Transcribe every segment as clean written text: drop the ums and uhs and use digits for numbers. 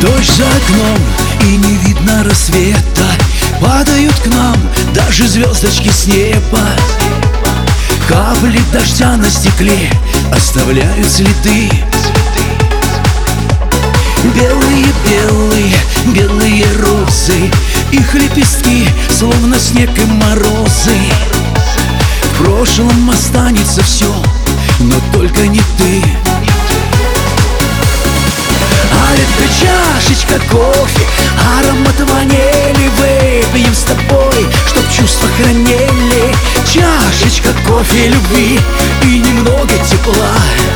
Дождь за окном и не видно рассвета, падают к нам даже звездочки с неба. Капли дождя на стекле оставляют следы. Белые, белые розы, их лепестки словно снег и морозы. В прошлом останется все, но только не ты. А это чашечка кофе, аромат ванили. Выпьем с тобой, чтоб чувства хранили. Чашечка кофе любви и немного тепла.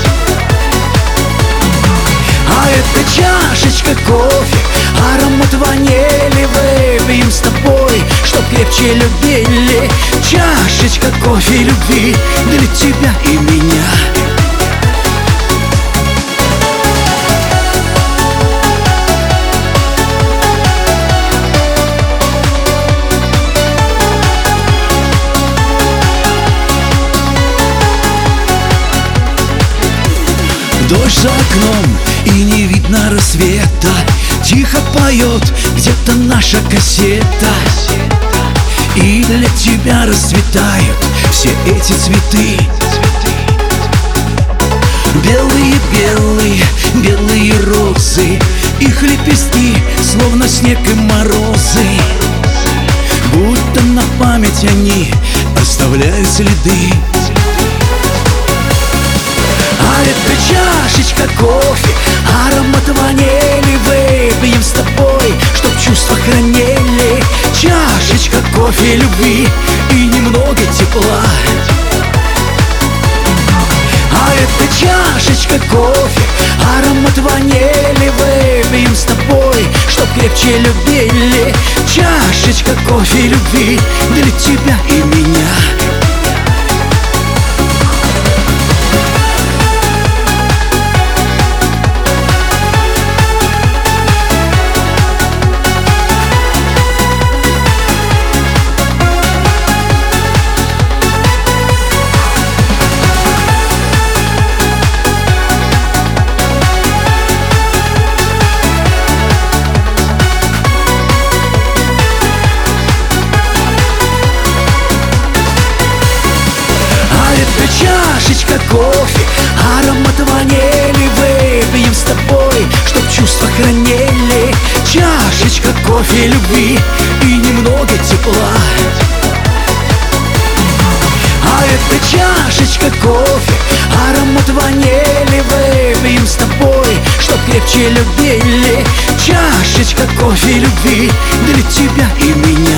А это чашечка кофе, аромат ванили. Выпьем с тобой, чтоб крепче любили. Чашечка кофе любви для тебя и меня. Дождь за окном и не видно рассвета, тихо поет где-то наша кассета. И для тебя расцветают все эти цветы. Белые розы, их лепестки словно снег и морозы. Будто на память они оставляют следы. А это чашечка кофе, аромат ванили. Выпьем с тобой, чтоб чувства хранили. Чашечка кофе любви и немного тепла. А это чашечка кофе, аромат ванили. Выпьем с тобой, чтоб крепче любили. Чашечка кофе любви для тебя и меня. Чашечка кофе, аромат ванили. Выпьем с тобой, чтоб чувства хранили. Чашечка кофе любви и немного тепла. А это чашечка кофе, аромат ванили. Выпьем с тобой, чтоб крепче любили. Чашечка кофе любви для тебя и меня.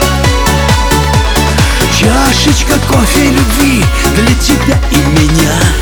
Чашечка кофе любви для тебя и меня.